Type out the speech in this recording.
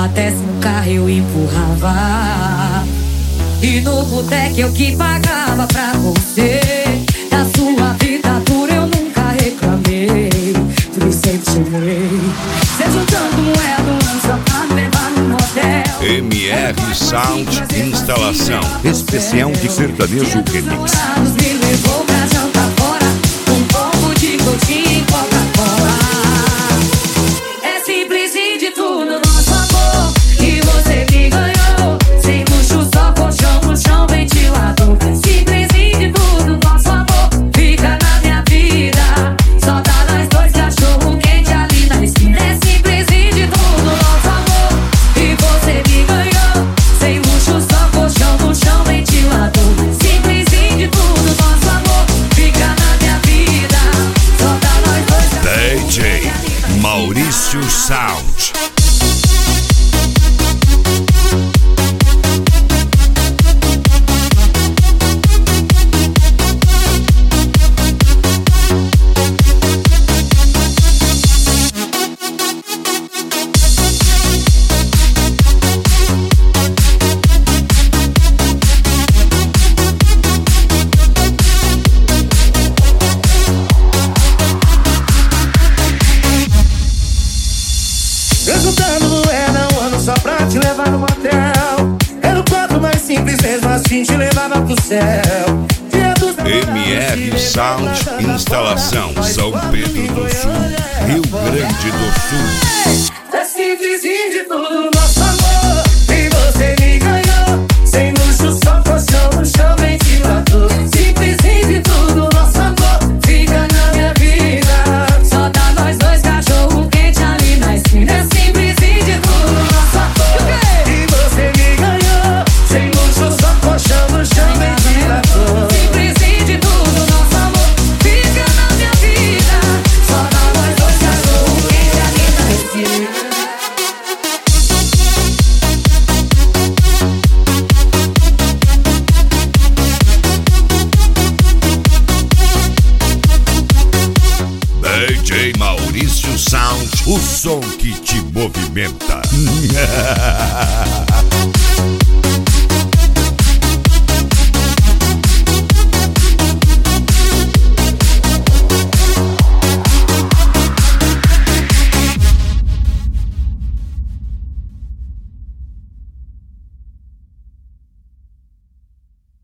até sem carro eu empurrava. E no boteco eu que pagava pra você. Da sua vida dura eu nunca reclamei, tudo sempre chorei. Cê juntando moeda, só pra me levar no motel. MR Sound Instalação especial de sertanejo remix. Me levou pra jantar fora, um pouco de coxinha e Coca-Cola. É simples de tudo nosso amor, e você me ganhou. Sem luxo, só colchão no chão, ventilador. Simples de tudo nosso amor, fica na minha vida. Só dá nós dois, cachorro quente ali na esquina. É simples de tudo nosso amor, e você me ganhou. Sem luxo, só colchão no chão, ventilador. Simples de tudo nosso amor, fica na minha vida. Só dá nós dois, DJ Maurício Sound. Eu juntando moeda um ano só pra te levar no motel. Era o quadro mais simples, mesmo assim te levava pro céu. MR Sound Instalação São Pedro do Sul, Rio Grande do Sul. É simples de tudo nosso amor, e você me ganhou. Sem luxo, só colchão no chão, ventilador. Simples de tudo nosso amor, fica na minha vida. só dá nós dois, cachorro quente ali na esquina. É simples de tudo nosso amor, E você me ganhou. Sem luxo, só colchão no chão, ventilador. simples de tudo nosso amor, fica na minha vida. Só dá nós dois, cachorro quente ali na esquina. DJ Maurício Sound, o som que te movimenta.